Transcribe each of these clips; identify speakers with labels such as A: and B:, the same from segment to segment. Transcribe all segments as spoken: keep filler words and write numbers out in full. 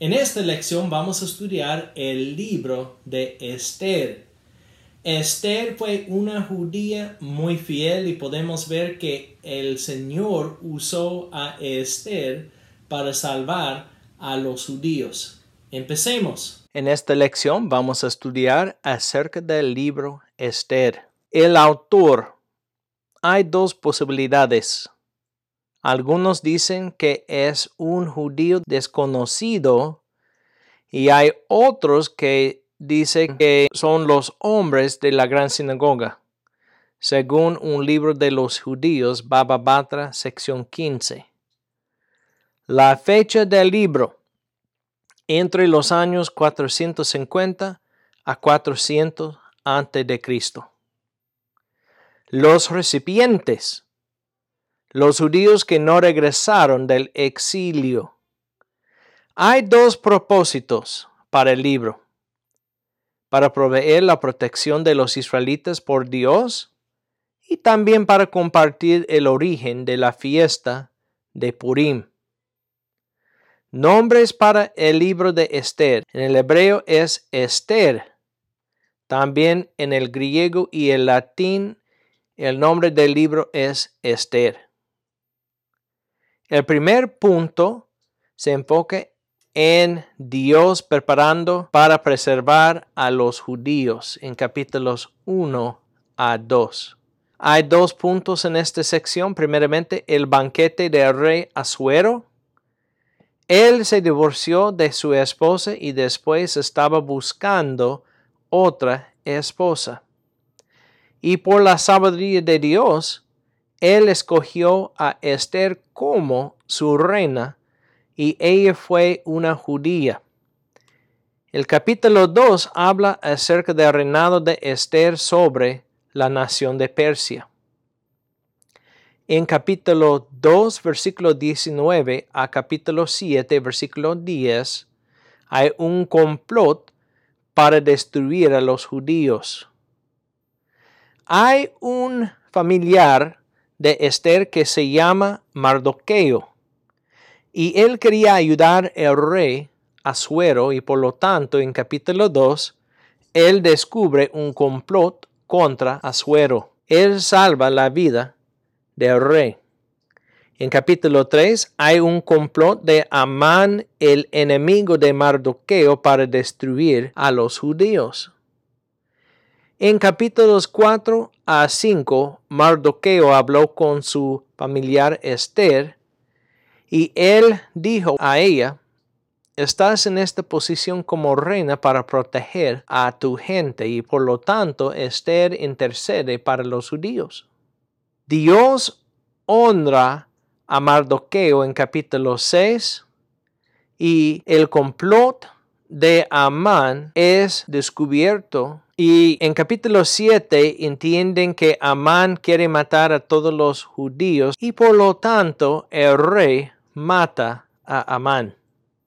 A: En esta lección vamos a estudiar el libro de Esther. Esther fue una judía muy fiel y podemos ver que el Señor usó a Esther para salvar a los judíos. Empecemos. En esta lección vamos a estudiar acerca del libro Esther. El autor. Hay dos posibilidades. Algunos dicen que es un judío desconocido y hay otros que dicen que son los hombres de la gran sinagoga, según un libro de los judíos, Baba Batra, sección quince. La fecha del libro, entre los años cuatrocientos cincuenta a cuatrocientos antes de Cristo. Los recipientes. Los judíos que no regresaron del exilio. Hay dos propósitos para el libro. Para proveer la protección de los israelitas por Dios y también para compartir el origen de la fiesta de Purim. Nombres para el libro de Esther. En el hebreo es Esther. También en el griego y el latín el nombre del libro es Esther. El primer punto se enfoca en Dios preparando para preservar a los judíos en capítulos uno a dos. Hay dos puntos en esta sección. Primeramente, el banquete del rey Asuero. Él se divorció de su esposa y después estaba buscando otra esposa. Y por la sabiduría de Dios, él escogió a Esther como su reina y ella fue una judía. El capítulo dos habla acerca del reinado de Esther sobre la nación de Persia. En capítulo dos, versículo diecinueve a capítulo siete, versículo diez, hay un complot para destruir a los judíos. Hay un familiar de Esther que se llama Mardoqueo y él quería ayudar al rey Asuero y por lo tanto en capítulo dos él descubre un complot contra Asuero. Él salva la vida del rey. En capítulo tres hay un complot de Amán, el enemigo de Mardoqueo, para destruir a los judíos. En capítulos cuatro a cinco, Mardoqueo habló con su familiar Esther y él dijo a ella: estás en esta posición como reina para proteger a tu gente y por lo tanto Esther intercede para los judíos. Dios honra a Mardoqueo en capítulo seis y el complot de Amán es descubierto. Y en capítulo siete entienden que Amán quiere matar a todos los judíos y por lo tanto el rey mata a Amán.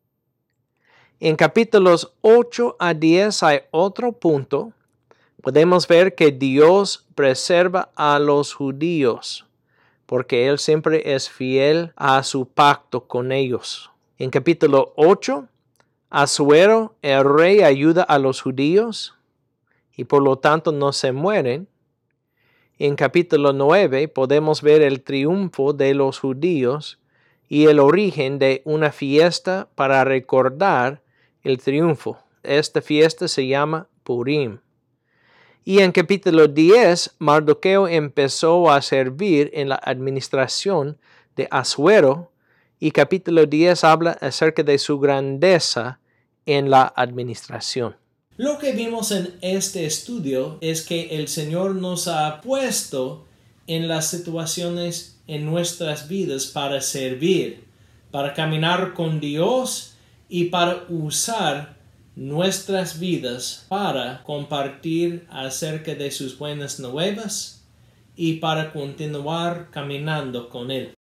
A: En capítulos ocho a diez hay otro punto. Podemos ver que Dios preserva a los judíos porque Él siempre es fiel a su pacto con ellos. En capítulo ocho, Asuero, el rey, ayuda a los judíos y por lo tanto no se mueren. En capítulo nueve podemos ver el triunfo de los judíos y el origen de una fiesta para recordar el triunfo. Esta fiesta se llama Purim. Y en capítulo diez, Mardoqueo empezó a servir en la administración de Asuero y capítulo diez habla acerca de su grandeza en la administración. Lo que vimos en este estudio es que el Señor nos ha puesto en las situaciones en nuestras vidas para servir, para caminar con Dios y para usar nuestras vidas para compartir acerca de sus buenas nuevas y para continuar caminando con Él.